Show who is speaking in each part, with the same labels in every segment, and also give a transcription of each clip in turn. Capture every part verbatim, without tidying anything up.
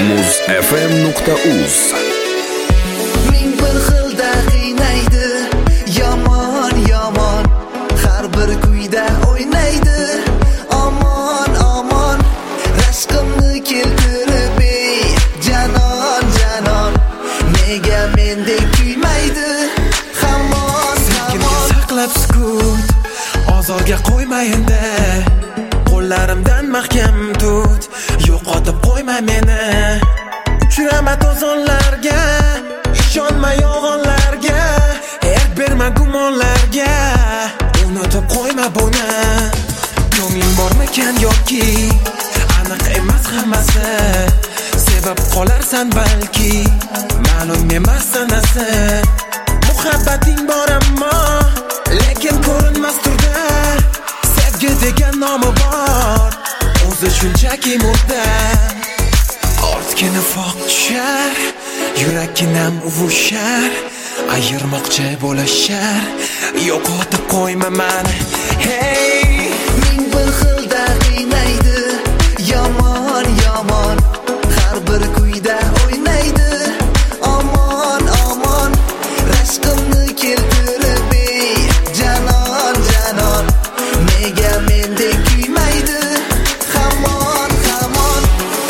Speaker 1: muz f m nuqta uz.
Speaker 2: Ming bir xilda qiynaydi, yomon yomon, har bir kuyda o'ynaydi. Aman aman, rashqimni keltirib ey janon janon, nega mendek kuymaydi? Hamon hamon
Speaker 3: saqlab sukut, ozorga qo'yma endi. Qo'llarimdan mahkam tut, yo'qotib qo'yma meni. Uchrama to'zonlarga, ishonma yolg'onlarga, erk berma gumonlarga. Unutib qo'yma buni. Ko'ngling bormikan yoki aniq emas hammasi. Sevib qolarsan balki, ma'lum emas sanasi. Muhabbating bor ammo lekin ko'rinmas turda. Sevgi degan nomi bor, o'zi shunchaki murda. Ortgini foq tushar, yurakkinam uvushar, ayirmoqchi bo'lishar, yo'qotib qo'yma mani. Hey,
Speaker 2: ming bir xilda qiynaydi, yomon yomon, har bir kuyda o'ynaydi. Aman aman, rashqimni keltirib ey janon janon, nega mendek kuymaydi? Hamon hamon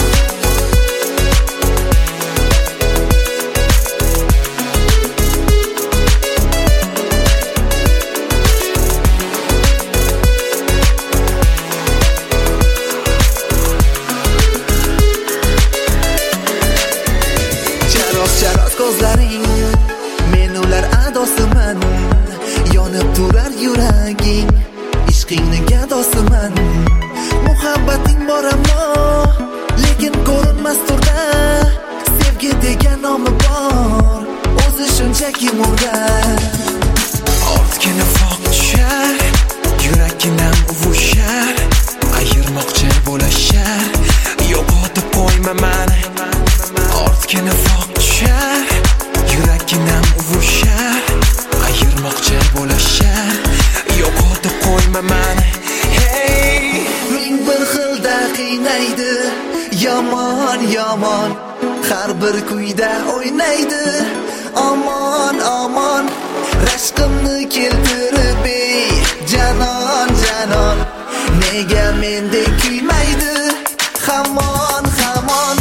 Speaker 2: charos charos ko'zlaring, men ular adosiman. Yonib turar yuraging, ishqingni gadosiman. Muhabbating bor ammo lekin ko'rinmas turda. Sevgi degan nomi bor, o'zi shunchaki murda.
Speaker 3: ortgini foq tushar, yurakkinam uvushar, ayirmoqchi bo'lishar, yo'qotib qo'yma mani. Ortgini foq tushar, yurakkinam uvushar, ayirmoqchi bo'lishar, yo'qotib qo'yma mani. Hey,
Speaker 2: Ming bir xilda qiynaydi, yomon yomon, har bir kuyda o'ynaydi. Aman aman, rashqimni keltirib ey janon janon, nega mendek kuymaydi? Hamon hamon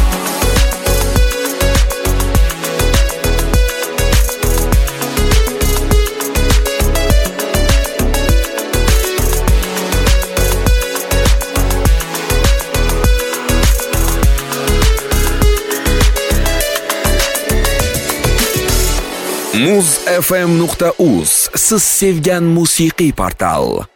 Speaker 1: muz f m nuqta uz siz sevgan musiqiy portal.